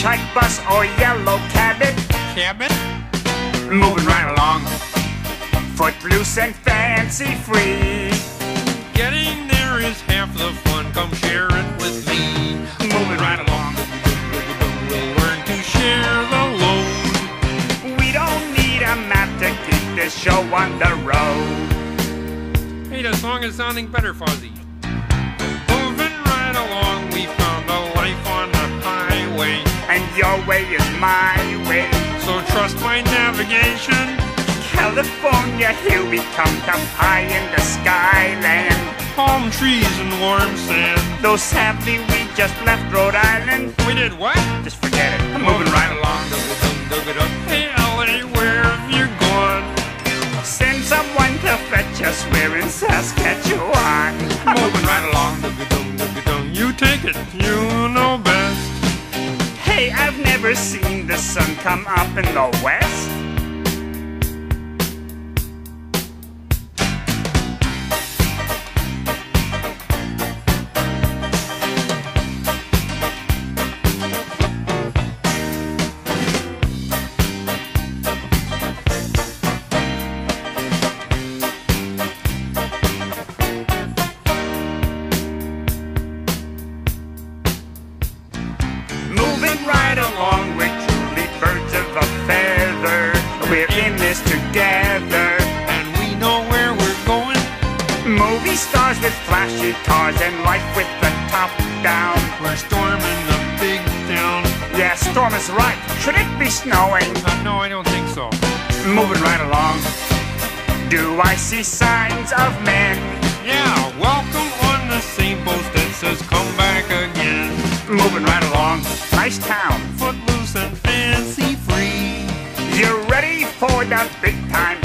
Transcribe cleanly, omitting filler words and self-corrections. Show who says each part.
Speaker 1: hitchhike, bus, or yellow cabin.
Speaker 2: Cabin?
Speaker 1: Moving right along, footloose and fancy free.
Speaker 2: Getting there is half the fun, come share it with me.
Speaker 1: Moving right along,
Speaker 2: We'll learn to share the load.
Speaker 1: we don't need a map to keep this show on the road.
Speaker 2: Hey, the song is sounding better, Fozzie. Moving right along, we found a life on the highway.
Speaker 1: And your way is my way.
Speaker 2: So trust my navigation.
Speaker 1: California, here we come, up high in the skyland.
Speaker 2: Palm trees and warm sand.
Speaker 1: Though sadly we just left Rhode Island,
Speaker 2: We did what?
Speaker 1: just forget it, moving right along.
Speaker 2: Hey, LA, where have you gone?
Speaker 1: Send someone to fetch us, we're in Saskatchewan. Moving right along.
Speaker 2: You take it, you know best.
Speaker 1: Hey, I've never seen the sun come up in the west. Moving right along, we're truly birds of a feather. We're in this together.
Speaker 2: And we know where we're going.
Speaker 1: Movie stars with flashy cars and life with the top down.
Speaker 2: We're storming the big town.
Speaker 1: Yeah, storm is right. Should it be snowing?
Speaker 2: No, I don't think so.
Speaker 1: Moving right along. Do I see signs of men?
Speaker 2: Yeah, welcome on the same post that says come back again.
Speaker 1: Moving right along. Nice town.
Speaker 2: Footloose and fancy free.
Speaker 1: You ready for that big time